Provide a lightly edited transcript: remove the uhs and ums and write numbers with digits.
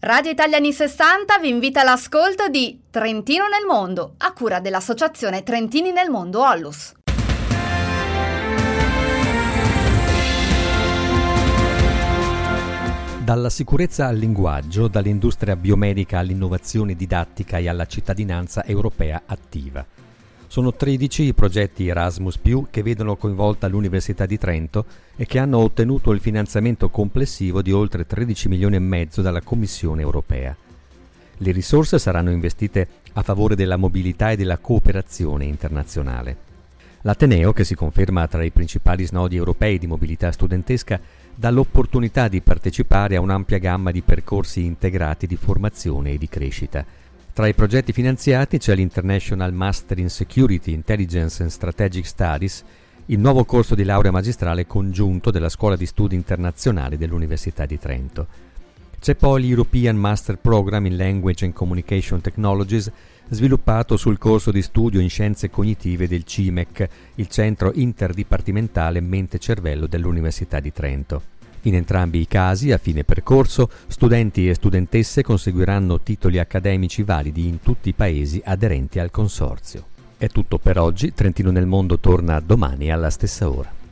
Radio Italiani 60 vi invita all'ascolto di Trentino nel Mondo, a cura dell'Associazione Trentini nel Mondo Onlus. Dalla sicurezza al linguaggio, dall'industria biomedica all'innovazione didattica e alla cittadinanza europea attiva. Sono 13 i progetti Erasmus+, che vedono coinvolta l'Università di Trento e che hanno ottenuto il finanziamento complessivo di oltre 13 milioni e mezzo dalla Commissione europea. Le risorse saranno investite a favore della mobilità e della cooperazione internazionale. L'Ateneo, che si conferma tra i principali snodi europei di mobilità studentesca, dà l'opportunità di partecipare a un'ampia gamma di percorsi integrati di formazione e di crescita. Tra i progetti finanziati c'è l'International Master in Security, Intelligence and Strategic Studies, il nuovo corso di laurea magistrale congiunto della Scuola di Studi Internazionali dell'Università di Trento. C'è poi l'European Master Program in Language and Communication Technologies, sviluppato sul corso di studio in Scienze Cognitive del CIMEC, il Centro Interdipartimentale Mente-Cervello dell'Università di Trento. In entrambi i casi, a fine percorso, studenti e studentesse conseguiranno titoli accademici validi in tutti i paesi aderenti al consorzio. È tutto per oggi, Trentino nel Mondo torna domani alla stessa ora.